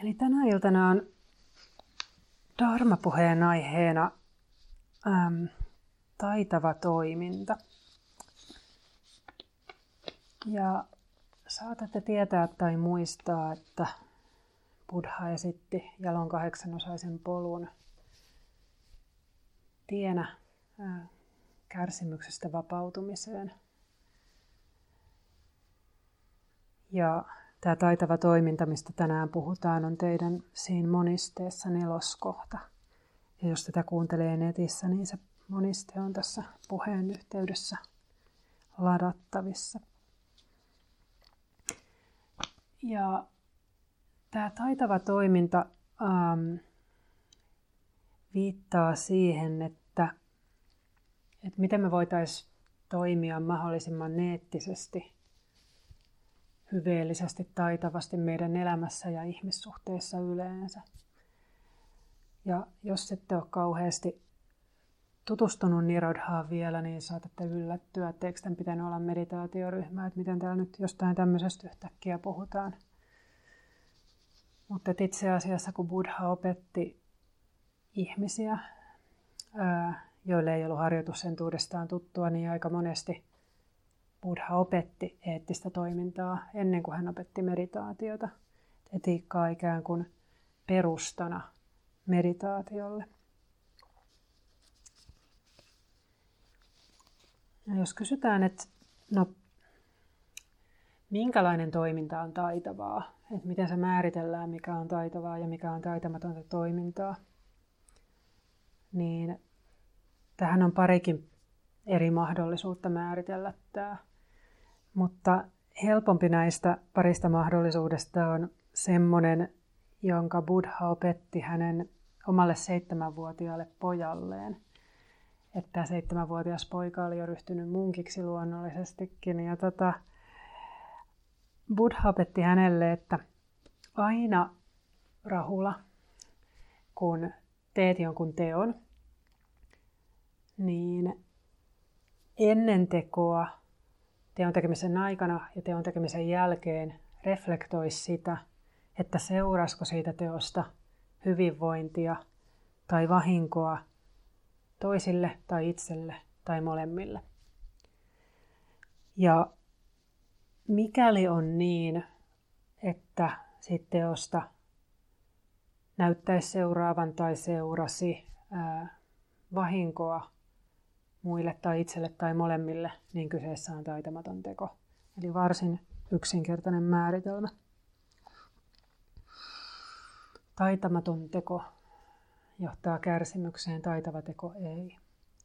Eli tänä iltana on Dharma-puheen aiheena taitava toiminta. Ja saatatte tietää tai muistaa, että Buddha esitti jalon 8-osaisen polun tienä kärsimyksestä vapautumiseen. Ja tämä taitava toiminta, mistä tänään puhutaan, on teidän siinä monisteessa 4. kohta. Ja jos tätä kuuntelee netissä, niin se moniste on tässä puheen yhteydessä ladattavissa. Ja tämä taitava toiminta viittaa siihen, että miten me voitaisiin toimia mahdollisimman eettisesti, hyveellisesti, taitavasti meidän elämässä ja ihmissuhteissa yleensä. Ja jos ette ole kauheasti tutustunut Nirodhaan vielä, niin saatatte yllättyä, että eikö tämän pitänyt olla meditaatioryhmä, että miten täällä nyt jostain tämmöisestä yhtäkkiä puhutaan. Mutta itse asiassa, kun Buddha opetti ihmisiä, joille ei ollut harjoitus entuudestaan tuttua, niin aika monesti Buddha opetti eettistä toimintaa ennen kuin hän opetti meditaatiota. Etiikkaa ikään kuin perustana meditaatiolle. Ja jos kysytään, että minkälainen toiminta on taitavaa, että miten se määritellään, mikä on taitavaa ja mikä on taitamatonta toimintaa, niin tähän on parikin eri mahdollisuutta määritellä tämä. Mutta helpompi näistä parista mahdollisuudesta on semmoinen, jonka Buddha opetti hänen omalle 7-vuotiaalle pojalleen. Että tämä 7-vuotias poika oli jo ryhtynyt munkiksi luonnollisestikin. Ja Buddha opetti hänelle, että aina Rahula, kun teet jonkun teon, niin ennen tekoa, teon tekemisen aikana ja teon tekemisen jälkeen reflektoisi sitä, että seurasko siitä teosta hyvinvointia tai vahinkoa toisille tai itselle tai molemmille. Ja mikäli on niin, että siitä teosta näyttäisi seuraavan tai seurasi vahinkoa muille tai itselle tai molemmille, niin kyseessä on taitamaton teko. Eli varsin yksinkertainen määritelmä. Taitamaton teko johtaa kärsimykseen, taitava teko ei.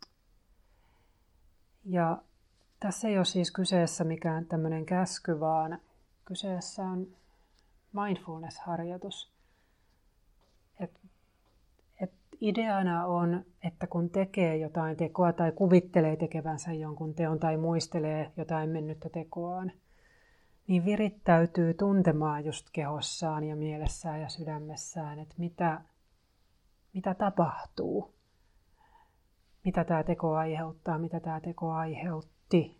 Ja tässä ei ole siis kyseessä mikään tämmöinen käsky, vaan kyseessä on mindfulness-harjoitus. Ideana on, että kun tekee jotain tekoa tai kuvittelee tekevänsä jonkun teon tai muistelee jotain mennyttä tekoaan, niin virittäytyy tuntemaan just kehossaan ja mielessään ja sydämessään, että mitä tapahtuu, mitä tämä teko aiheuttaa, mitä tämä teko aiheutti.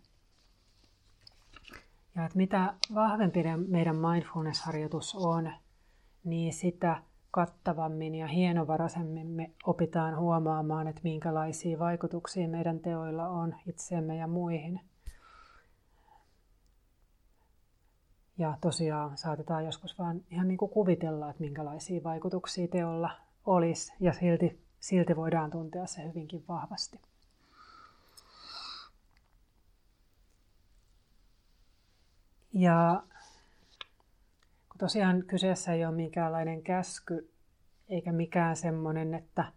Ja että mitä vahvempi meidän mindfulness-harjoitus on, niin sitä kattavammin ja hienovaraisemmin me opitaan huomaamaan, että minkälaisia vaikutuksia meidän teoilla on itseemme ja muihin. Ja tosiaan saatetaan joskus vaan ihan niin kuin kuvitella, että minkälaisia vaikutuksia teolla olisi, ja silti voidaan tuntea se hyvinkin vahvasti. Ja kun tosiaan kyseessä ei ole minkäänlainen käsky, eikä mikään semmoinen, että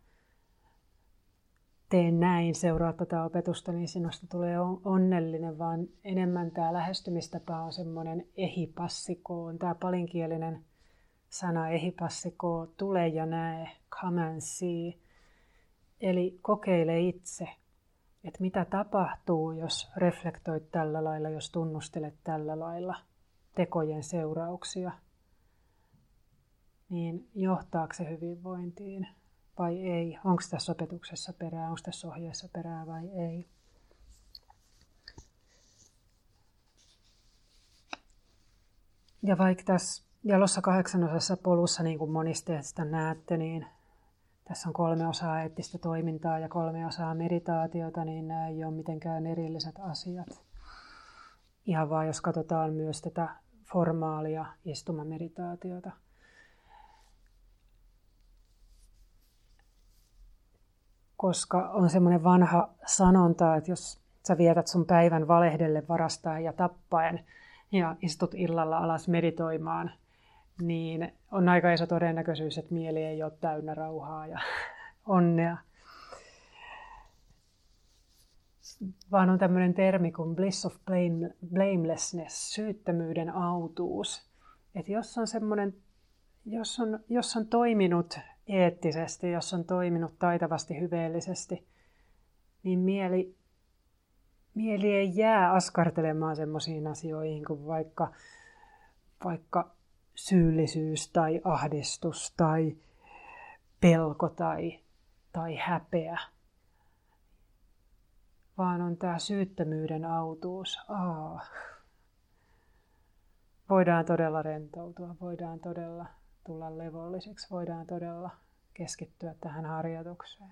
tee näin, seuraa tätä opetusta, niin sinusta tulee onnellinen, vaan enemmän tämä lähestymistapa on semmoinen ehipassiko, on tämä palinkielinen sana ehipassiko, tule ja näe, come and see. Eli kokeile itse, että mitä tapahtuu, jos reflektoit tällä lailla, jos tunnustelet tällä lailla tekojen seurauksia, niin johtaako se hyvinvointiin vai ei? Onko tässä opetuksessa perää, onko tässä ohjeessa perää vai ei? Ja vaikka tässä Jalossa 8-osassa polussa, niin kuin monista teistä näette, niin tässä on 3 osaa eettistä toimintaa ja 3 osaa meditaatiota, niin nämä ei ole mitenkään erilliset asiat. Ihan vaan jos katsotaan myös tätä formaalia istumameditaatiota. Koska on semmoinen vanha sanonta, että jos sä vietät sun päivän valehdelle, varastaen ja tappaen ja istut illalla alas meditoimaan, niin on aika iso todennäköisyys, että mieli ei ole täynnä rauhaa ja onnea. Vaan on tämmöinen termi kuin bliss of blamelessness, syyttömyyden autuus. Että jos on toiminut eettisesti, jos on toiminut taitavasti, hyveellisesti, niin mieli ei jää askartelemaan semmoisiin asioihin kuin vaikka syyllisyys tai ahdistus tai pelko tai häpeä. Vaan on tämä syyttömyyden autuus. Voidaan todella rentoutua, voidaan todella tulla levolliseksi, voidaan todella keskittyä tähän harjoitukseen.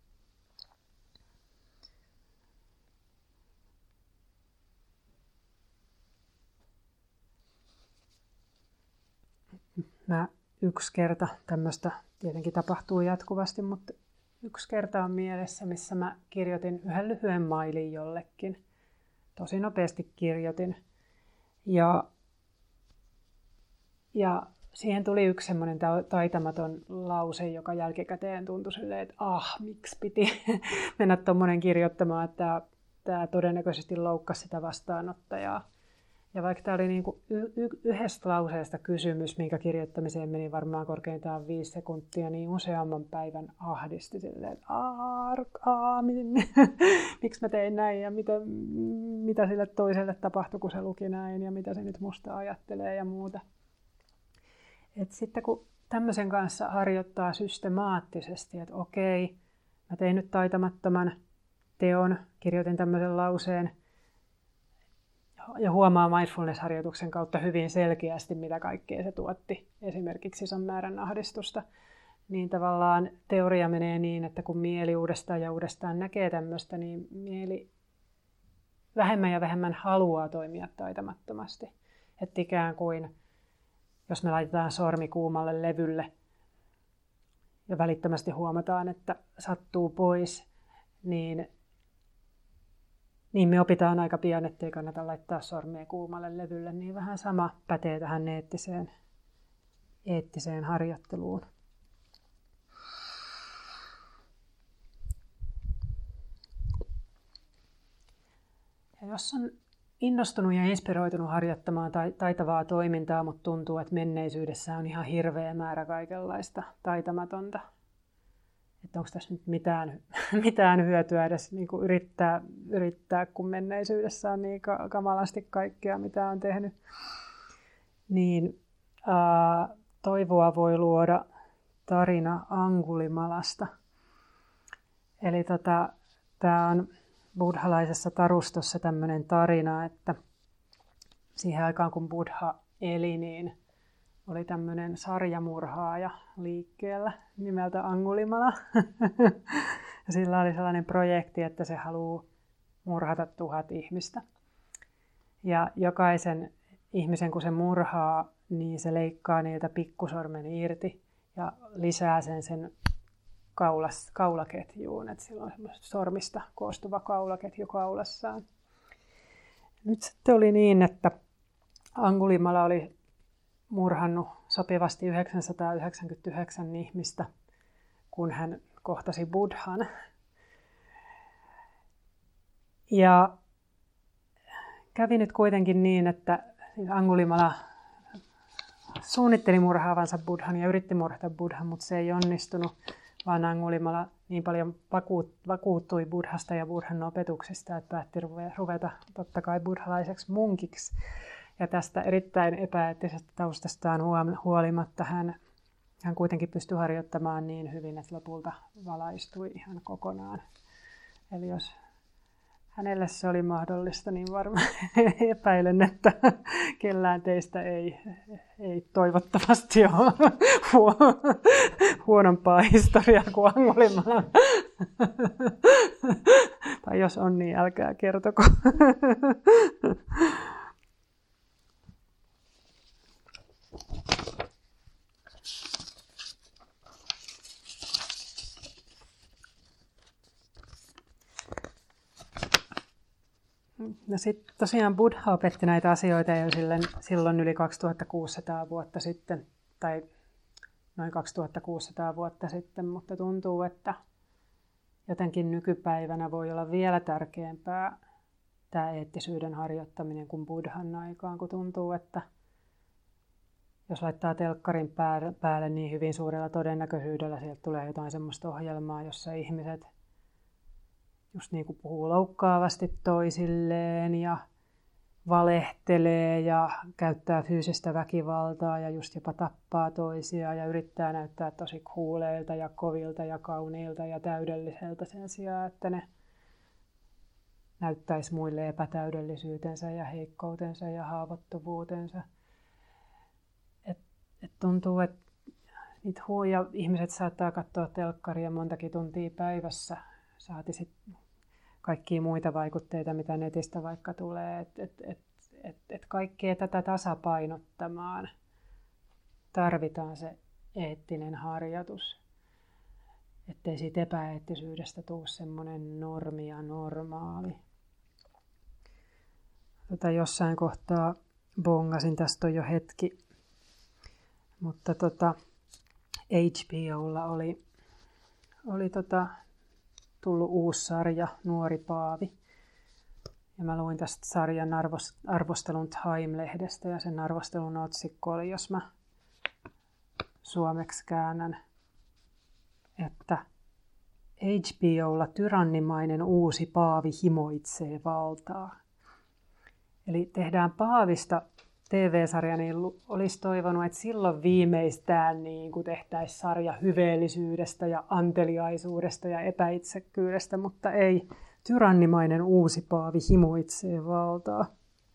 Yksi kerta, tämmöistä tietenkin tapahtuu jatkuvasti, mutta yksi kerta on mielessä, missä mä kirjoitin yhden lyhyen mailin jollekin. Tosi nopeasti kirjoitin. Ja siihen tuli yksi semmoinen taitamaton lause, joka jälkikäteen tuntui silleen, että miksi piti mennä tommonen kirjoittamaan, että tämä todennäköisesti loukkasi sitä vastaanottajaa. Ja vaikka tämä oli niinku yhdestä lauseesta kysymys, minkä kirjoittamiseen meni varmaan korkeintaan 5 sekuntia, niin useamman päivän ahdisti silleen, että miksi mä tein näin ja mitä sille toiselle tapahtui, kun se luki näin ja mitä se nyt musta ajattelee ja muuta. Et sitten kun tämmöisen kanssa harjoittaa systemaattisesti, että okei, mä tein nyt taitamattoman teon, kirjoitin tämmöisen lauseen, ja huomaa mindfulness-harjoituksen kautta hyvin selkeästi, mitä kaikkea se tuotti, esimerkiksi ison määrän ahdistusta, niin tavallaan teoria menee niin, että kun mieli uudestaan ja uudestaan näkee tämmöistä, niin mieli vähemmän ja vähemmän haluaa toimia taitamattomasti. Että ikään kuin, jos me laitetaan sormi kuumalle levylle ja välittömästi huomataan, että sattuu pois, niin me opitaan aika pian, ettei kannata laittaa sormia kuumalle levylle, niin vähän sama pätee tähän eettiseen harjoitteluun. Ja jos on innostunut ja inspiroitunut harjoittamaan taitavaa toimintaa, mutta tuntuu, että menneisyydessä on ihan hirveä määrä kaikenlaista taitamatonta, että onko tässä nyt mitään hyötyä edes niin kuin yrittää, kun menneisyydessä on niin kamalasti kaikkea, mitä on tehnyt. Niin toivoa voi luoda tarina Angulimalasta. Eli tämä on buddhalaisessa tarustossa tämmöinen tarina, että siihen aikaan kun Buddha eli, niin oli tämmöinen sarjamurhaaja liikkeellä nimeltä Angulimala. Ja sillä oli sellainen projekti, että se haluaa murhata 1000 ihmistä. Ja jokaisen ihmisen, kun se murhaa, niin se leikkaa niiltä pikkusormen irti ja lisää sen kaulaketjuun. Että sillä on semmoista sormista koostuva kaulaketju kaulassaan. Nyt sitten oli niin, että Angulimala oli murhannut sopivasti 999 ihmistä, kun hän kohtasi Buddhan. Ja kävi nyt kuitenkin niin, että Angulimala suunnitteli murhaavansa Buddhan ja yritti murhata Buddhan, mutta se ei onnistunut, vaan Angulimala niin paljon vakuuttui Buddhasta ja Buddhan opetuksista, että päätti ruveta totta kai buddhalaiseksi munkiksi. Ja tästä erittäin epäeettisestä taustastaan huolimatta hän kuitenkin pystyi harjoittamaan niin hyvin, että lopulta valaistui ihan kokonaan. Eli jos hänelle se oli mahdollista, niin varmaan epäilen, että kellään teistä ei toivottavasti ole huonompaa historiaa kuin Angulimala. Tai jos on, niin älkää kertoko. No sitten tosiaan Buddha opetti näitä asioita jo silloin yli 2600 vuotta sitten, tai noin 2600 vuotta sitten, mutta tuntuu, että jotenkin nykypäivänä voi olla vielä tärkeämpää tämä eettisyyden harjoittaminen kuin Buddhan aikaan, kun tuntuu, että jos laittaa telkkarin päälle, niin hyvin suurella todennäköisyydellä sieltä tulee jotain semmoista ohjelmaa, jossa ihmiset just niin kuin puhuu loukkaavasti toisilleen ja valehtelee ja käyttää fyysistä väkivaltaa ja just jopa tappaa toisia ja yrittää näyttää tosi kuuleilta ja kovilta ja kauniilta ja täydelliseltä sen sijaan, että ne näyttäisi muille epätäydellisyytensä ja heikkoutensa ja haavoittuvuutensa. Et tuntuu, että ja ihmiset saattaa katsoa telkkaria montakin tuntia päivässä, saati sitten kaikkia muita vaikutteita, mitä netistä vaikka tulee. Et kaikkea tätä tasapainottamaan tarvitaan se eettinen harjoitus. Ettei siitä epäeettisyydestä tule semmoinen normi ja normaali. Jossain kohtaa bongasin, tästä on jo hetki. Mutta HBOlla oli tullut uusi sarja, Nuori Paavi. Ja mä luin tästä sarjan arvostelun Time-lehdestä ja sen arvostelun otsikko oli, jos mä suomeksi käännän, että HBOlla tyrannimainen uusi paavi himoitsee valtaa. Eli tehdään paavista TV-sarja, niin olisi toivonut, että silloin viimeistään niin kuin tehtäisiin sarja hyveellisyydestä ja anteliaisuudesta ja epäitsekkyydestä, mutta ei. Tyrannimainen uusi paavi himoitsee valtaa.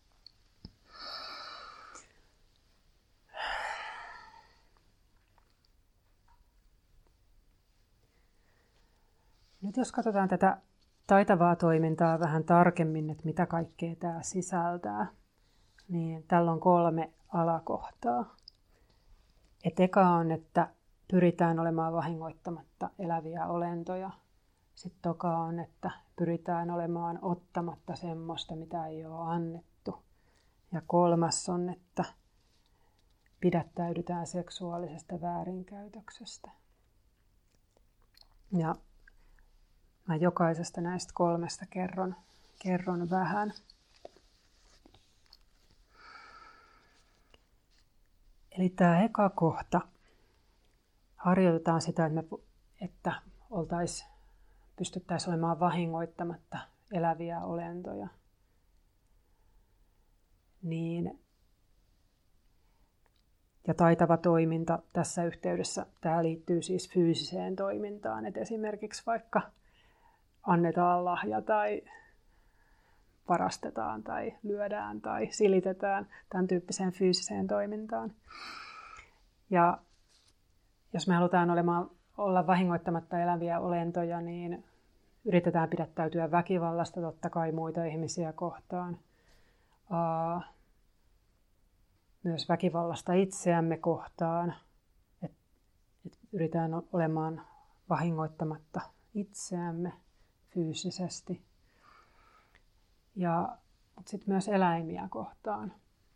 Nyt jos katsotaan tätä taitavaa toimintaa vähän tarkemmin, että mitä kaikkea tämä sisältää, niin tällä on 3 alakohtaa. Eka on, että pyritään olemaan vahingoittamatta eläviä olentoja. Sitten toka on, että pyritään olemaan ottamatta semmoista, mitä ei ole annettu. Ja 3 on, että pidättäydytään seksuaalisesta väärinkäytöksestä. Ja mä jokaisesta näistä 3 kerron vähän. Eli tämä eka kohta, harjoitetaan sitä, että pystyttäisiin olemaan vahingoittamatta eläviä olentoja. Ja taitava toiminta tässä yhteydessä, tämä liittyy siis fyysiseen toimintaan, että esimerkiksi vaikka annetaan lahja tai varastetaan tai lyödään tai silitetään, tämän tyyppiseen fyysiseen toimintaan. Ja jos me halutaan olla vahingoittamatta eläviä olentoja, niin yritetään pidättäytyä väkivallasta totta kai muita ihmisiä kohtaan. Myös väkivallasta itseämme kohtaan. Et yritetään olemaan vahingoittamatta itseämme fyysisesti. Mutta sitten myös eläimiä kohtaan.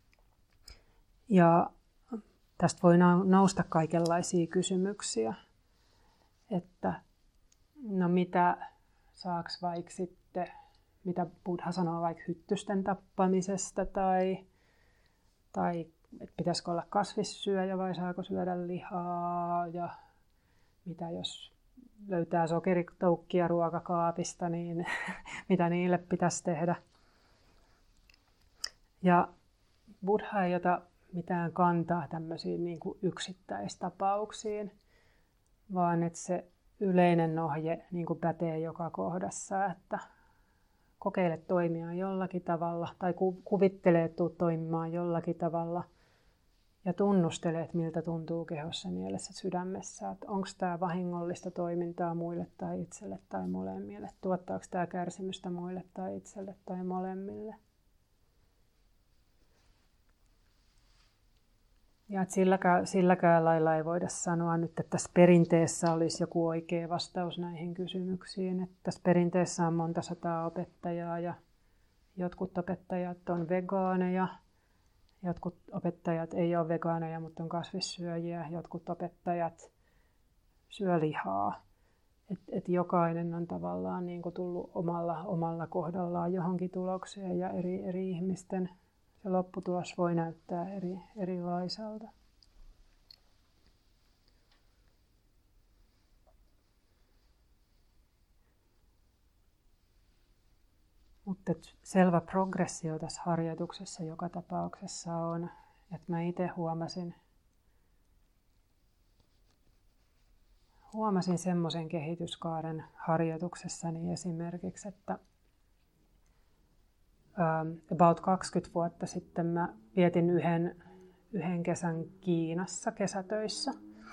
Ja tästä voi nousta kaikenlaisia kysymyksiä, että no mitä saaks vaikka sitten, mitä Buddha sanoo vaikka hyttysten tappamisesta tai että pitäisikö olla kasvissyöjä vai saako syödä lihaa ja mitä jos löytää sokeritoukkia ruokakaapista, niin mitä niille pitäisi tehdä. Ja Buddha ei ota mitään kantaa tämmöisiin niin kuin yksittäistapauksiin, vaan että se yleinen ohje niin kuin pätee joka kohdassa, että Kokeile toimia jollakin tavalla tai kuvittele, että tuut toimimaan jollakin tavalla ja tunnustele, että miltä tuntuu kehossa, mielessä, sydämessä. Onko tämä vahingollista toimintaa muille tai itselle tai molemmille? Tuottaako tämä kärsimystä muille tai itselle tai molemmille? Ja että silläkään lailla ei voida sanoa nyt, että tässä perinteessä olisi joku oikea vastaus näihin kysymyksiin. Että tässä perinteessä on monta sataa opettajaa ja jotkut opettajat on vegaaneja, jotkut opettajat ei ole vegaaneja, mutta on kasvissyöjiä, jotkut opettajat syö lihaa. Et jokainen on tavallaan niin kuin tullut omalla kohdallaan johonkin tulokseen ja eri ihmisten se lopputulos voi näyttää erilaiselta. Mutta selvä progressio tässä harjoituksessa joka tapauksessa on, että mä itse huomasin semmoisen kehityskaaren harjoituksessani esimerkiksi, että about 20 vuotta sitten mä vietin yhden kesän Kiinassa kesätöissä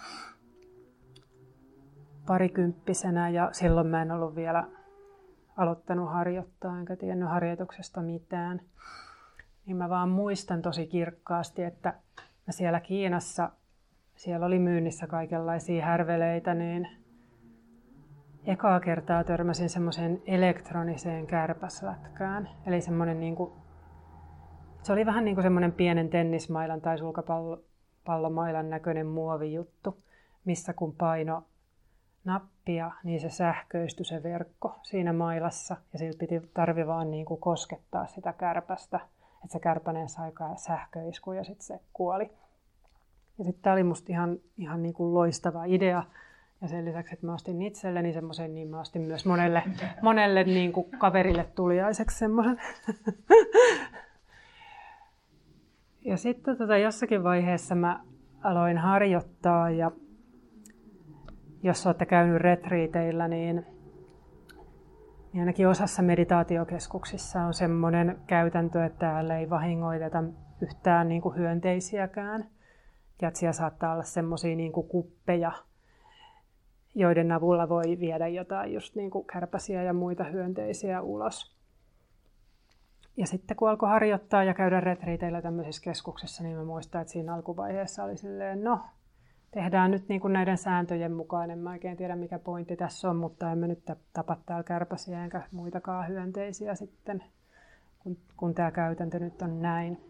parikymppisenä ja silloin mä en ollut vielä aloittanut harjoittaa enkä tiennyt harjoituksesta mitään. Niin mä vaan muistan tosi kirkkaasti, että mä siellä Kiinassa, siellä oli myynnissä kaikenlaisia härveleitä, niin ekaa kertaa törmäsin semmoiseen elektroniseen kärpäslätkään. Eli semmoinen se oli vähän niin kuin semmoinen pienen tennismailan tai sulkapallomailan näköinen muovijuttu, missä kun paino nappia, niin se sähköistyi se verkko siinä mailassa. Ja sillä tarvi vaan niin kuin koskettaa sitä kärpästä, että se kärpänen sai sähköisku ja sitten se kuoli. Ja sitten tämä oli musta ihan niin kuin loistava idea. Ja sen lisäksi, että mä ostin itselleni semmoisen, niin mä ostin myös monelle niin kuin kaverille tuliaiseksi semmoisen. Ja sitten jossakin vaiheessa mä aloin harjoittaa ja jos olette käynyt retriiteillä, niin ainakin osassa meditaatiokeskuksissa on semmoinen käytäntö, että täällä ei vahingoiteta yhtään niin kuin hyönteisiäkään. Ja että siellä saattaa olla semmoisia niin kuin kuppeja, joiden avulla voi viedä jotain just niin kuin kärpäsiä ja muita hyönteisiä ulos. Ja sitten kun alkoi harjoittaa ja käydä retriiteillä tämmöisissä keskuksissa, niin mä muistan, että siinä alkuvaiheessa oli silleen, no, tehdään nyt niin kuin näiden sääntöjen mukaan. En mä oikein tiedä, mikä pointti tässä on, mutta emme nyt tapa täällä kärpäsiä enkä muitakaan hyönteisiä sitten, kun tämä käytäntö nyt on näin.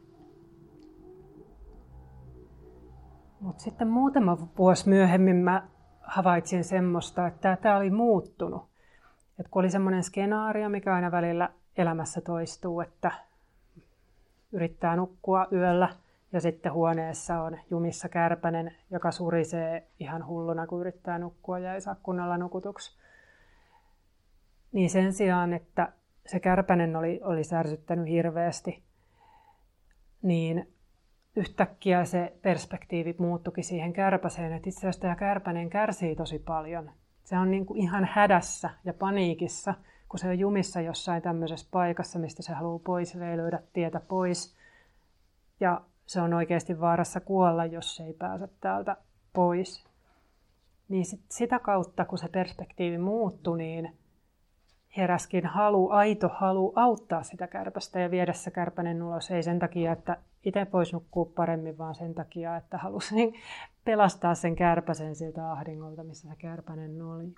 Mutta sitten muutama vuosi myöhemmin mä havaitsin semmoista, että tämä oli muuttunut. Et kun oli semmoinen skenaario, mikä aina välillä elämässä toistuu, että yrittää nukkua yöllä ja sitten huoneessa on jumissa kärpänen, joka surisee ihan hulluna, kun yrittää nukkua ja ei saa kunnolla nukutuksi. Niin sen sijaan, että se kärpänen oli särsyttänyt hirveästi, niin yhtäkkiä se perspektiivi muuttuikin siihen kärpäseen, että itse asiassa tämä kärpänen kärsii tosi paljon. Se on niin kuin ihan hädässä ja paniikissa, kun se on jumissa jossain tämmöisessä paikassa, mistä se haluaa pois ja ei löydä tietä pois. Ja se on oikeasti vaarassa kuolla, jos se ei pääse täältä pois. Niin sitä kautta, kun se perspektiivi muuttui, niin heräskin aito halu auttaa sitä kärpästä ja viedä se kärpänen ulos. Ei sen takia, että itse voisi nukkua paremmin, vaan sen takia, että halusi pelastaa sen kärpäsen siltä ahdingolta, missä se kärpänen oli.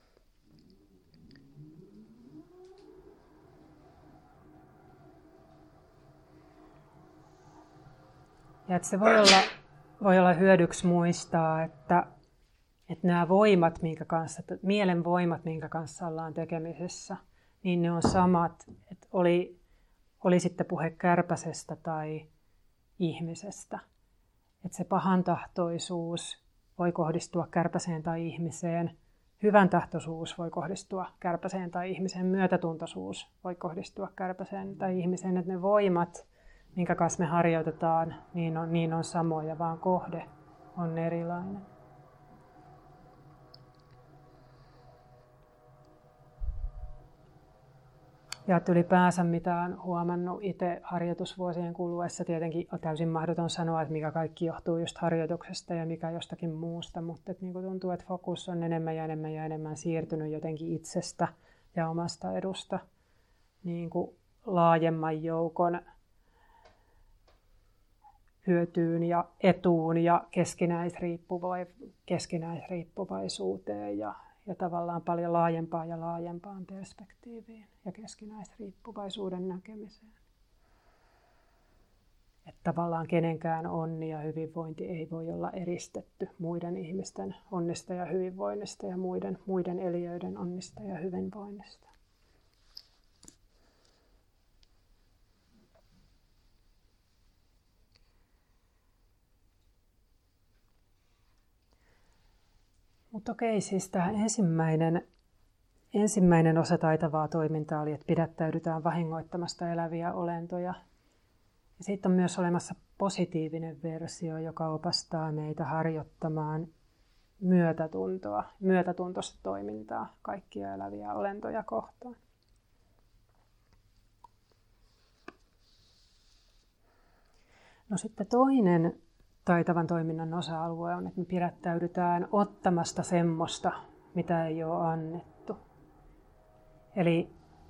Ja että se voi olla hyödyksi muistaa, että nämä voimat, mielen voimat, minkä kanssa ollaan tekemisessä, niin ne on samat, että oli sitten puhe kärpäsestä tai ihmisestä. Että se pahantahtoisuus voi kohdistua kärpäseen tai ihmiseen, hyvän tahtoisuus voi kohdistua kärpäseen tai ihmiseen, myötätuntoisuus voi kohdistua kärpäseen tai ihmiseen, että ne voimat, minkä kanssa me harjoitetaan, niin on samoja, vaan kohde on erilainen. Ja ylipäänsä mitä olen huomannut itse harjoitusvuosien kuluessa, tietenkin on täysin mahdoton sanoa, että mikä kaikki johtuu just harjoituksesta ja mikä jostakin muusta, mutta niin kuin tuntuu, että fokus on enemmän ja enemmän ja enemmän siirtynyt jotenkin itsestä ja omasta edusta niin kuin laajemman joukon hyötyyn ja etuun ja keskinäisriippuvaisuuteen ja tavallaan paljon laajempaan ja laajempaan perspektiiviin ja keskinäisriippuvaisuuden näkemiseen. Että tavallaan kenenkään onni ja hyvinvointi ei voi olla eristetty muiden ihmisten onnista ja hyvinvoinnista ja muiden eliöiden onnista ja hyvinvoinnista. Mutta okei, siis tämä ensimmäinen osa taitavaa toimintaa oli, että pidättäydytään vahingoittamasta eläviä olentoja. Ja siitä on myös olemassa positiivinen versio, joka opastaa meitä harjoittamaan myötätuntoista toimintaa kaikkia eläviä olentoja kohtaan. No sitten toinen taitavan toiminnan osa-alue on, että me pidättäydytään ottamasta semmoista, mitä ei ole annettu. Eli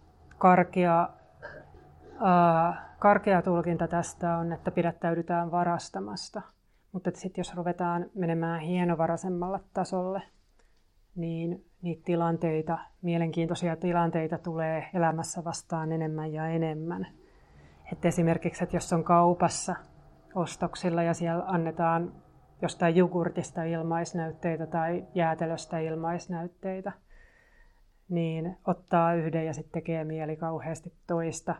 karkea tulkinta tästä on, että pidättäydytään varastamasta. Mutta sitten jos ruvetaan menemään hienovaraisemmalla tasolle, niin niitä tilanteita, mielenkiintoisia tilanteita tulee elämässä vastaan enemmän ja enemmän. Et esimerkiksi, että jos on kaupassa ostoksilla ja siellä annetaan jostain jogurtista ilmaisnäytteitä tai jäätelöstä ilmaisnäytteitä, niin ottaa yhden ja sitten tekee mieli kauheasti toista.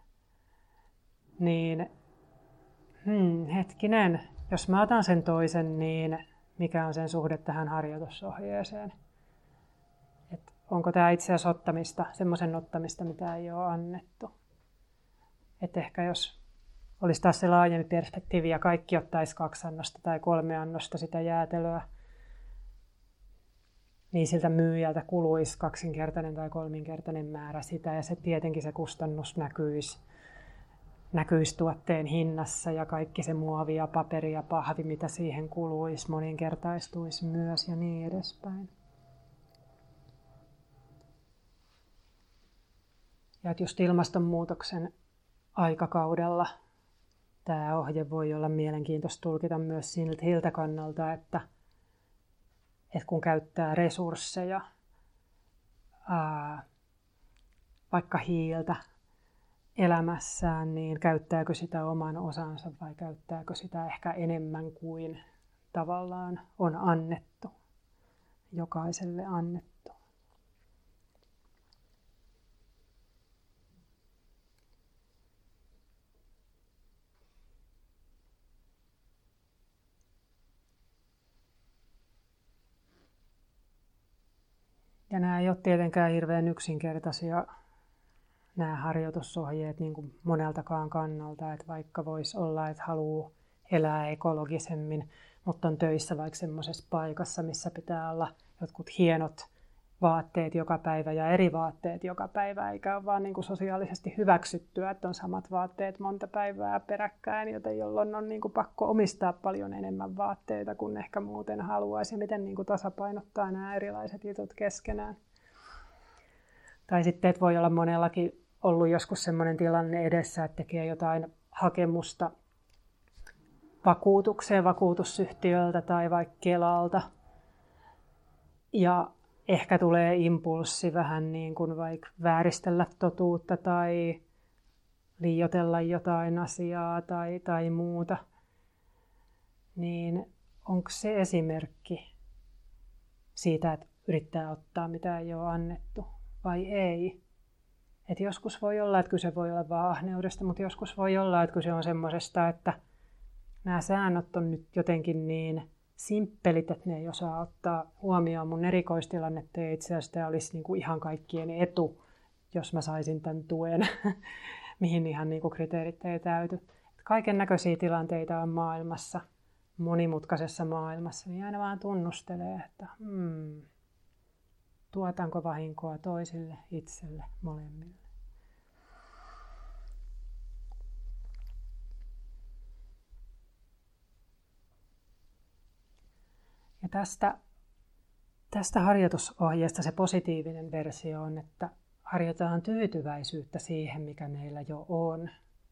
Niin, hetkinen, jos mä otan sen toisen, niin mikä on sen suhde tähän harjoitusohjeeseen? Et onko tämä itse asiassa ottamista, semmoisen ottamista, mitä ei ole annettu? Et ehkä jos olisi taas se laajempi perspektiivi ja kaikki ottaisi 2 annosta tai 3 annosta sitä jäätelöä, niin siltä myyjältä kuluisi 2-kertainen tai 3-kertainen määrä sitä ja se tietenkin se kustannus näkyisi tuotteen hinnassa ja kaikki se muovi ja paperi ja pahvi, mitä siihen kuluisi, moninkertaistuisi myös ja niin edespäin. Ja että just ilmastonmuutoksen aikakaudella tämä ohje voi olla mielenkiintoista tulkita myös siltä kannalta, että kun käyttää resursseja, vaikka hiiltä elämässään, niin käyttääkö sitä oman osansa vai käyttääkö sitä ehkä enemmän kuin tavallaan on annettu, jokaiselle annettu. Ja nämä ei ole tietenkään hirveän yksinkertaisia nämä harjoitusohjeet niin kuin moneltakaan kannalta, että vaikka voisi olla, että haluaa elää ekologisemmin, mutta on töissä vaikka semmoisessa paikassa, missä pitää olla jotkut hienot vaatteet joka päivä ja eri vaatteet joka päivä, eikä ole vaan niin kuin sosiaalisesti hyväksyttyä, että on samat vaatteet monta päivää peräkkäin, joten jolloin on niin kuin pakko omistaa paljon enemmän vaatteita kuin ehkä muuten haluaisi, ja miten niin kuin tasapainottaa nämä erilaiset jutut keskenään. Tai sitten, että voi olla monellakin ollut joskus sellainen tilanne edessä, että tekee jotain hakemusta vakuutukseen vakuutusyhtiöltä tai vaikka Kelalta. Ja ehkä tulee impulssi vähän niin kuin vaikka vääristellä totuutta tai liioitella jotain asiaa tai muuta. Niin onko se esimerkki siitä, että yrittää ottaa mitä ei ole annettu vai ei? Et joskus voi olla, että kyse voi olla vaan ahneudesta, mutta joskus voi olla, että kyse on semmoisesta, että nämä säännöt on nyt jotenkin niin simppelit, että ne ei osaa ottaa huomioon mun erikoistilannetta ja itse asiassa tämä olisi niin kuin ihan kaikkien etu, jos mä saisin tämän tuen, mihin ihan niin kuin kriteerit ei täyty. Kaiken näköisiä tilanteita on maailmassa, monimutkaisessa maailmassa, niin aina vaan tunnustelee, että tuotanko vahinkoa toisille, itselle, molemmille. Ja tästä harjoitusohjeesta se positiivinen versio on, että harjoitetaan tyytyväisyyttä siihen, mikä meillä jo on.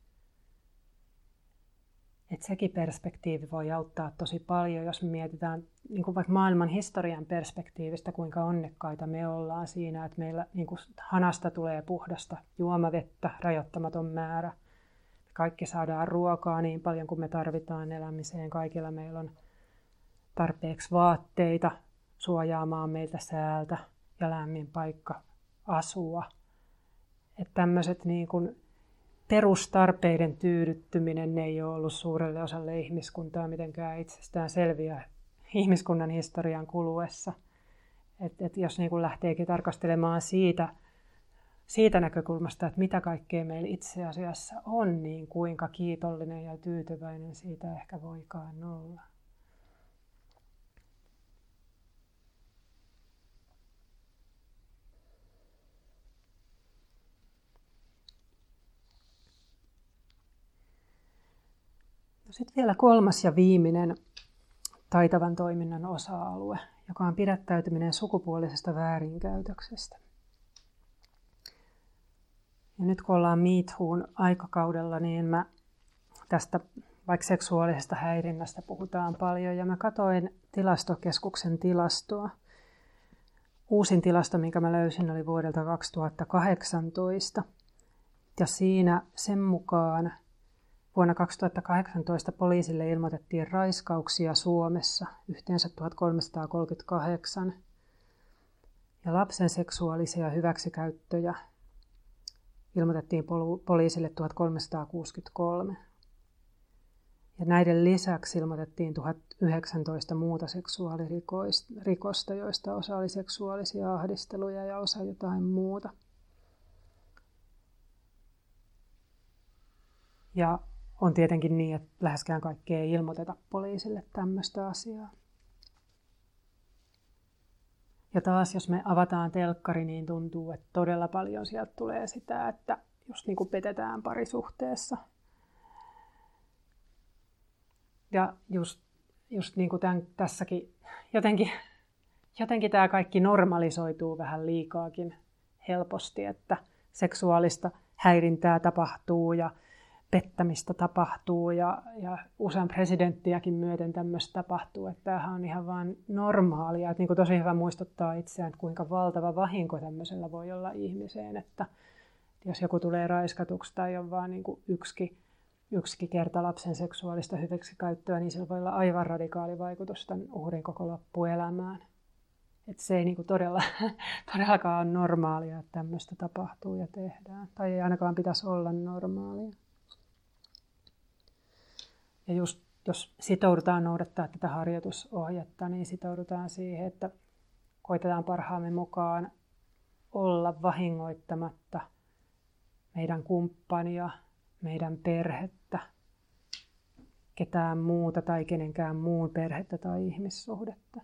Et sekin perspektiivi voi auttaa tosi paljon, jos me mietitään niin kuin vaikka maailman historian perspektiivistä, kuinka onnekkaita me ollaan siinä, että meillä niin kuin hanasta tulee puhdasta juomavettä, rajoittamaton määrä. Kaikki saadaan ruokaa niin paljon kuin me tarvitaan elämiseen. Kaikilla meillä on tarpeeksi vaatteita suojaamaan meiltä säältä ja lämmin paikka asua. Että tämmöiset niin kuin perustarpeiden tyydyttyminen ei ole ollut suurelle osalle ihmiskuntaa mitenkään itsestään selviä ihmiskunnan historian kuluessa. Et jos niin kuin lähteekin tarkastelemaan siitä näkökulmasta, että mitä kaikkea meillä itse asiassa on, niin kuinka kiitollinen ja tyytyväinen siitä ehkä voikaan olla. Sitten vielä kolmas ja viimeinen taitavan toiminnan osa-alue, joka on pidättäytyminen sukupuolisesta väärinkäytöksestä. Ja nyt kun ollaan Me Toon aikakaudella, niin mä tästä vaikka seksuaalisesta häirinnästä puhutaan paljon. Ja mä katsoin Tilastokeskuksen tilastoa. Uusin tilasto, minkä mä löysin, oli vuodelta 2018. Ja siinä sen mukaan vuonna 2018 poliisille ilmoitettiin raiskauksia Suomessa yhteensä 1338 ja lapsen seksuaalisia hyväksikäyttöjä ilmoitettiin poliisille 1363. Ja näiden lisäksi ilmoitettiin 1019 muuta seksuaalirikosta, joista osa oli seksuaalisia ahdisteluja ja osa jotain muuta. Ja on tietenkin niin, että läheskään kaikkea ei ilmoiteta poliisille tämmöistä asiaa. Ja taas jos me avataan telkkari, niin tuntuu, että todella paljon sieltä tulee sitä, että just niin kuin petetään parisuhteessa. Ja just niin kuin tässäkin jotenkin tämä kaikki normalisoituu vähän liikaakin helposti, että seksuaalista häirintää tapahtuu ja pettämistä tapahtuu ja usein presidenttiäkin myöten tämmöistä tapahtuu, että tämähän on ihan vaan normaalia. Että niin kuin tosi hyvä muistuttaa itseään, että kuinka valtava vahinko tämmöisellä voi olla ihmiseen, että jos joku tulee raiskatuksi tai on vaan niin kuin yksikin kerta lapsen seksuaalista hyväksikäyttöä, niin sillä voi olla aivan radikaali vaikutus tämän uhrin koko loppuelämään. Että se ei niin kuin todellakaan ole normaalia, että tämmöistä tapahtuu ja tehdään. Tai ei ainakaan pitäisi olla normaalia. Ja just jos sitoudutaan noudattaa tätä harjoitusohjetta, niin sitoudutaan siihen, että koitetaan parhaamme mukaan olla vahingoittamatta meidän kumppania, meidän perhettä, ketään muuta tai kenenkään muun perhettä tai ihmissuhdetta.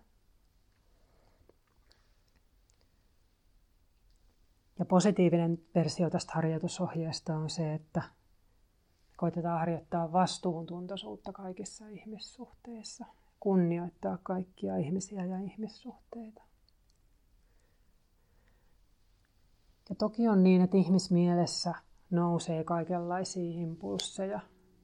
Ja positiivinen versio tästä harjoitusohjeesta on se, että koitetaan harjoittaa vastuuntuntoisuutta kaikissa ihmissuhteissa, kunnioittaa kaikkia ihmisiä ja ihmissuhteita. Ja toki on niin, että ihmismielessä nousee kaikenlaisia impulsseja.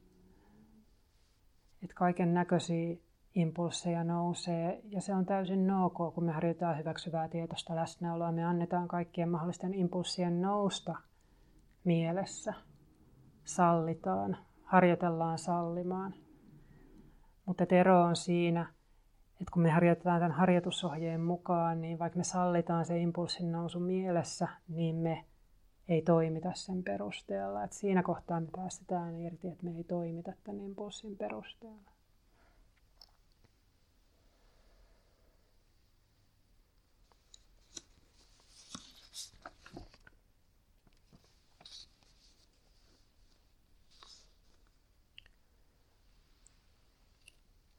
Että kaiken näköisiä impulsseja nousee ja se on täysin ok, kun me harjoitetaan hyväksyvää tietoista läsnäoloa. Me annetaan kaikkien mahdollisten impulssien nousta mielessä. Sallitaan, harjoitellaan sallimaan. Mutta ero on siinä, että kun me harjoitetaan tämän harjoitusohjeen mukaan, niin vaikka me sallitaan se impulssin nousu mielessä, niin me ei toimita sen perusteella. Et siinä kohtaa me päästetään irti, että me ei toimita tämän impulssin perusteella.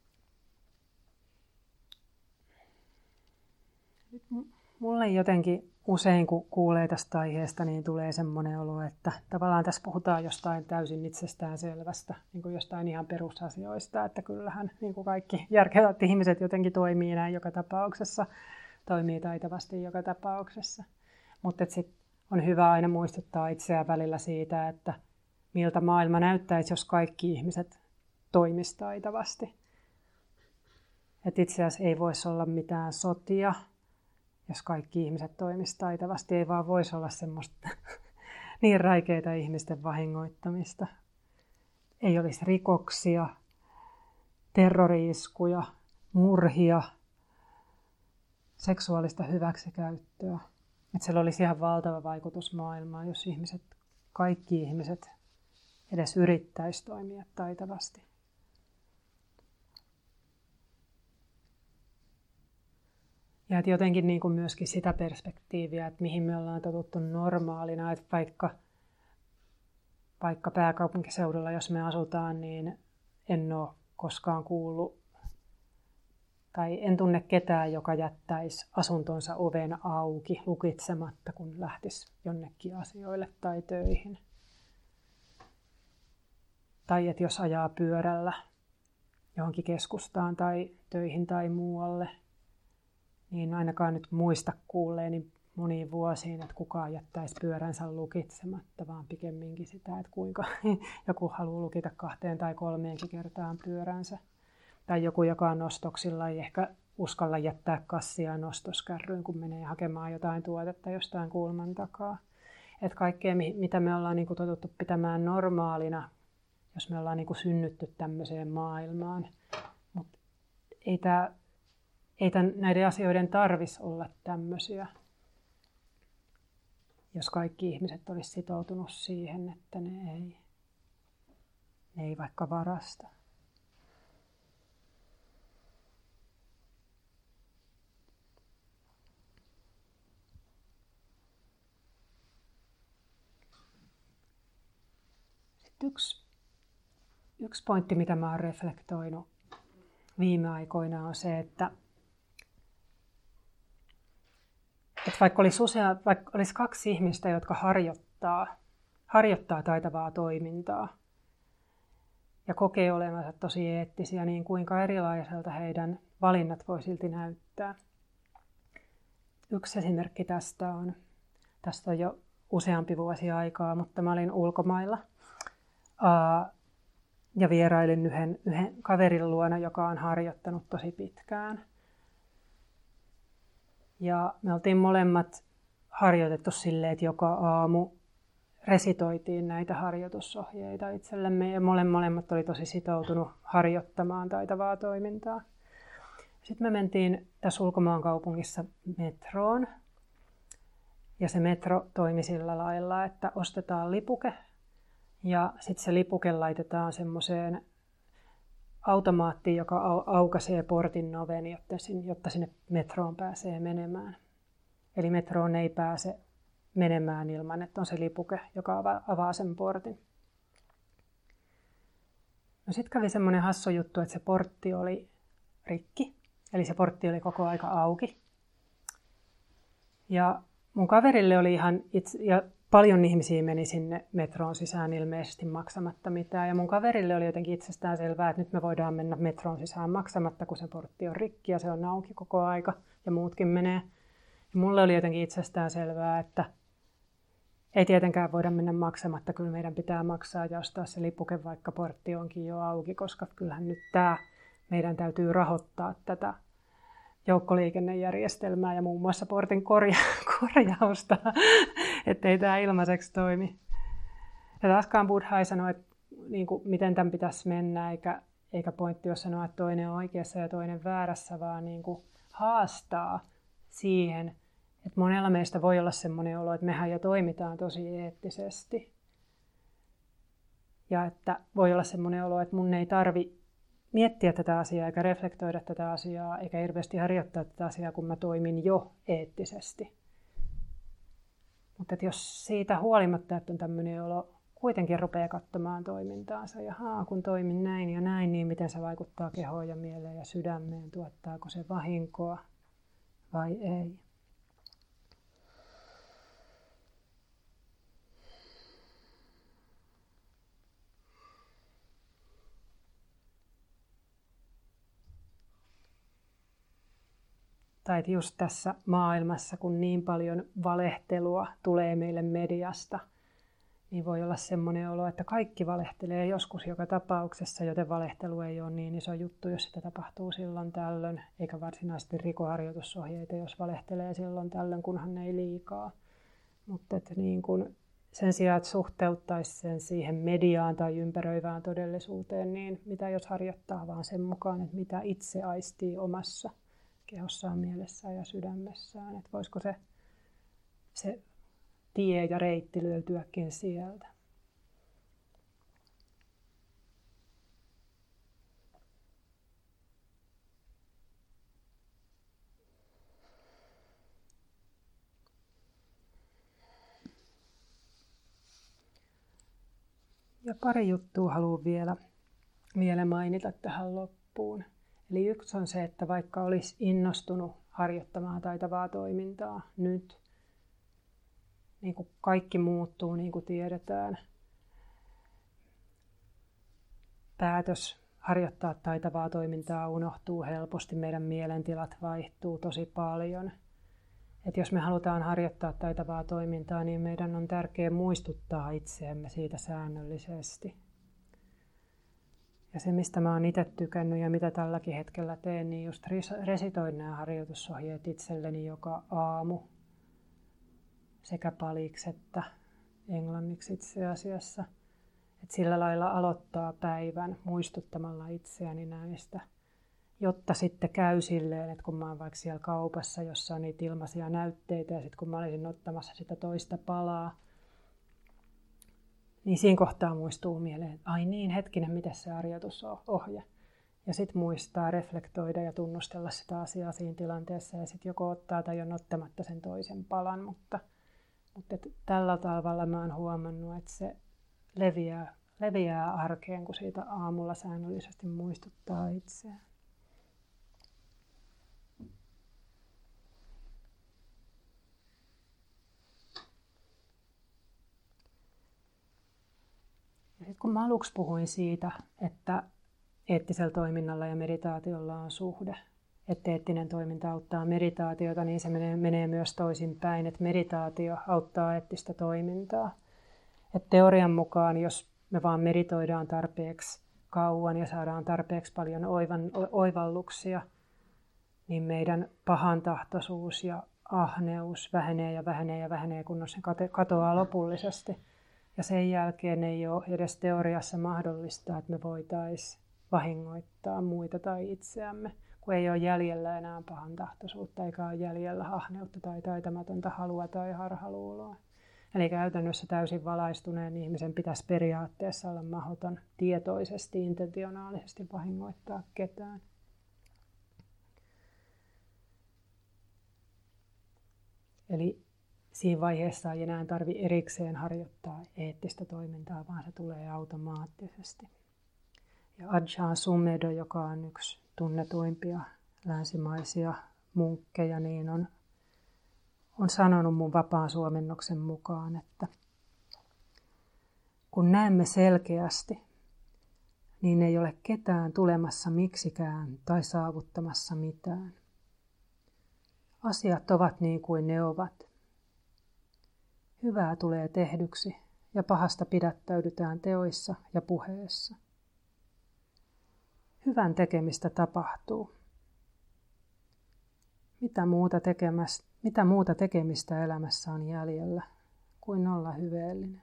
Mulle jotenkin usein kun kuulee tästä aiheesta, niin tulee semmoinen olo, että tavallaan tässä puhutaan jostain täysin itsestäänselvästä, niin kuin jostain ihan perusasioista, että kyllähän niin kuin kaikki järkevät ihmiset jotenkin toimii näin joka tapauksessa, toimii taitavasti joka tapauksessa. Mutta sitten on hyvä aina muistuttaa itseään välillä siitä, että miltä maailma näyttäisi, jos kaikki ihmiset toimisi taitavasti. Että itse asiassa ei voisi olla mitään sotia, jos kaikki ihmiset toimisivat taitavasti. Ei vaan voisi olla semmoista niin räikeitä ihmisten vahingoittamista. Ei olisi rikoksia, terrori-iskuja, murhia, seksuaalista hyväksikäyttöä. Että sillä olisi ihan valtava vaikutus maailmaan, jos kaikki ihmiset edes yrittäisi toimia taitavasti. Ja että jotenkin niin kuin myöskin sitä perspektiiviä, että mihin me ollaan totuttu normaalina, että vaikka pääkaupunkiseudulla, jos me asutaan, niin en ole koskaan kuullut tai en tunne ketään, joka jättäisi asuntonsa oven auki lukitsematta, kun lähtisi jonnekin asioille tai töihin. Tai että jos ajaa pyörällä johonkin keskustaan tai töihin tai muualle, niin ainakaan nyt muista kuulleeni moniin vuosiin, että kukaan jättäisi pyöränsä lukitsematta, vaan pikemminkin sitä, että kuinka joku haluaa lukita 2 tai 3 kertaan pyöränsä. Tai joku, joka on nostoksilla, ei ehkä uskalla jättää kassia nostoskärryyn, kun menee hakemaan jotain tuotetta jostain kulman takaa. Että kaikkea, mitä me ollaan niinku totuttu pitämään normaalina, jos me ollaan niinku synnytty tämmöiseen maailmaan. Mutta ei näiden asioiden tarvitsisi olla tämmöisiä, jos kaikki ihmiset olisi sitoutunut siihen, että ne ei vaikka varasta. Sitten yksi pointti, mitä mä oon reflektoinut viime aikoina, on se, että vaikka olisi 2 ihmistä, jotka harjoittaa taitavaa toimintaa ja kokee olevansa tosi eettisiä, niin kuinka erilaiselta heidän valinnat voi silti näyttää. Yksi esimerkki tästä on jo useampi vuosi aikaa, mutta mä olin ulkomailla ja vierailin yhden kaverin luona, joka on harjoittanut tosi pitkään. Ja me oltiin molemmat harjoitettu silleen, että joka aamu resitoitiin näitä harjoitusohjeita itsellemme. Ja molemmat oli tosi sitoutunut harjoittamaan taitavaa toimintaa. Sitten me mentiin tässä ulkomaan kaupungissa metroon. Ja se metro toimi sillä lailla, että ostetaan lipuke. Ja sitten se lipuke laitetaan semmoiseen automaattiin, joka aukaisee portin oven, jotta sinne metroon pääsee menemään. Eli metroon ei pääse menemään ilman, että on se lipuke, joka avaa sen portin. No sitten kävi semmoinen hassu juttu, että se portti oli rikki. Eli se portti oli koko aika auki. Ja mun kaverille oli ja paljon ihmisiä meni sinne metroon sisään ilmeisesti maksamatta mitään. Ja mun kaverille oli jotenkin itsestään selvää, että nyt me voidaan mennä metroon sisään maksamatta, kun se portti on rikki ja se on auki koko aika ja muutkin menee. Ja mulle oli jotenkin itsestään selvää, että ei tietenkään voida mennä maksamatta. Kyllä meidän pitää maksaa ja ostaa se lipuke, vaikka portti onkin jo auki, koska kyllähän nyt meidän täytyy rahoittaa tätä joukkoliikennejärjestelmää ja muun muassa portin korjausta, ettei tämä ilmaiseksi toimi. Ja taaskaan Buddha ei sano, että miten tämän pitäisi mennä, eikä pointti ole sanoa, että toinen on oikeassa ja toinen väärässä, vaan haastaa siihen, että monella meistä voi olla semmoinen olo, että mehän jo toimitaan tosi eettisesti. Ja että voi olla semmoinen olo, että mun ei tarvi miettiä tätä asiaa eikä reflektoida tätä asiaa eikä hirveästi harjoittaa tätä asiaa, kun mä toimin jo eettisesti. Mutta jos siitä huolimatta, että on tämmöinen olo, kuitenkin rupeaa katsomaan toimintaansa ja kun toimin näin ja näin, niin miten se vaikuttaa kehoon ja mieleen ja sydämeen, tuottaako se vahinkoa vai ei. Tai että just tässä maailmassa, kun niin paljon valehtelua tulee meille mediasta, niin voi olla semmoinen olo, että kaikki valehtelee joskus joka tapauksessa, joten valehtelu ei ole niin iso juttu, jos sitä tapahtuu silloin tällöin, eikä varsinaisesti riko harjoitusohjeita, jos valehtelee silloin tällöin, kunhan ei liikaa. Mutta niin kun sen sijaan, että suhteuttaisi sen siihen mediaan tai ympäröivään todellisuuteen, niin mitä jos harjoittaa vaan sen mukaan, että mitä itse aistii omassa kehossaan, mielessään ja sydämessään, että voisiko se tie ja reitti löytyäkin sieltä. Ja pari juttua haluan vielä mainita tähän loppuun. Eli yksi on se, että vaikka olisi innostunut harjoittamaan taitavaa toimintaa nyt, niin kuin kaikki muuttuu, niin kuin tiedetään. Päätös harjoittaa taitavaa toimintaa unohtuu helposti, meidän mielentilat vaihtuu tosi paljon. Et jos me halutaan harjoittaa taitavaa toimintaa, niin meidän on tärkeää muistuttaa itseämme siitä säännöllisesti. Ja se, mistä mä oon itse tykännyt ja mitä tälläkin hetkellä teen, niin just resitoin nämä harjoitusohjeet itselleni joka aamu. Sekä paliksi että englanniksi itse asiassa. Et sillä lailla aloittaa päivän muistuttamalla itseäni näistä, jotta sitten käy silleen, että kun mä oon vaikka siellä kaupassa, jossa on niitä ilmaisia näytteitä ja sitten kun mä olisin ottamassa sitä toista palaa, niin siinä kohtaa muistuu mieleen, että ai niin, hetkinen, miten se harjoitusohje. Ja sitten muistaa reflektoida ja tunnustella sitä asiaa siinä tilanteessa ja sitten joko ottaa tai on ottamatta sen toisen palan, mutta tällä tavalla mä oon huomannut, että se leviää arkeen, kun siitä aamulla säännöllisesti muistuttaa itseään. Ja sitten kun mä aluksi puhuin siitä, että eettisellä toiminnalla ja meditaatiolla on suhde, että eettinen toiminta auttaa meditaatiota, niin se menee myös toisinpäin, että meditaatio auttaa eettistä toimintaa. Et teorian mukaan, jos me vaan meditoidaan tarpeeksi kauan ja saadaan tarpeeksi paljon oivalluksia, niin meidän pahantahtoisuus ja ahneus vähenee ja vähenee ja vähenee, kunnes se katoaa lopullisesti. Ja sen jälkeen ei ole edes teoriassa mahdollista, että me voitaisiin vahingoittaa muita tai itseämme, kun ei ole jäljellä enää pahantahtoisuutta eikä ole jäljellä ahneutta tai taitamatonta halua tai harhaluuloa. Eli käytännössä täysin valaistuneen ihmisen pitäisi periaatteessa olla mahdoton tietoisesti, intentionaalisesti vahingoittaa ketään. Eli siinä vaiheessa ei enää tarvitse erikseen harjoittaa eettistä toimintaa, vaan se tulee automaattisesti. Ja Ajahn Sumedho, joka on yksi tunnetuimpia länsimaisia munkkeja, niin on sanonut mun vapaan suomennoksen mukaan, että kun näemme selkeästi, niin ei ole ketään tulemassa miksikään tai saavuttamassa mitään. Asiat ovat niin kuin ne ovat. Hyvää tulee tehdyksi ja pahasta pidättäydytään teoissa ja puheessa. Hyvän tekemistä tapahtuu. Mitä muuta tekemistä elämässä on jäljellä kuin olla hyveellinen?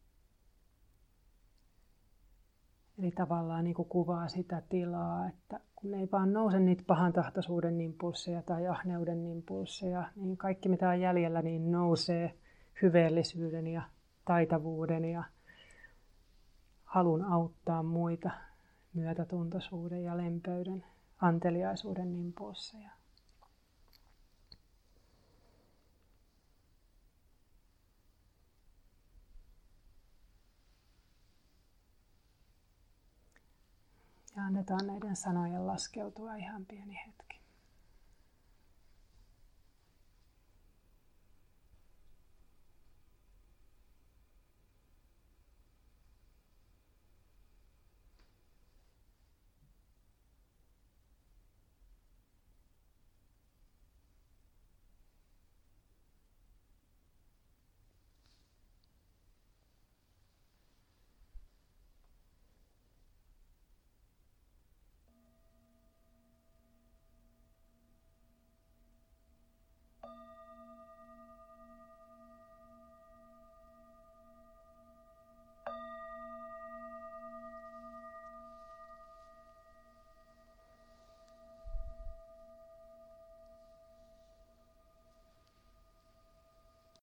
Eli tavallaan niin kuin kuvaa sitä tilaa, että kun ei vaan nouse niitä pahantahtoisuuden impulsseja tai ahneuden impulsseja, niin kaikki mitä on jäljellä niin nousee hyveellisyyden ja taitavuuden ja halun auttaa muita, myötätuntoisuuden ja lempeyden, anteliaisuuden impulsseja. Ja annetaan näiden sanojen laskeutua ihan pieni hetki.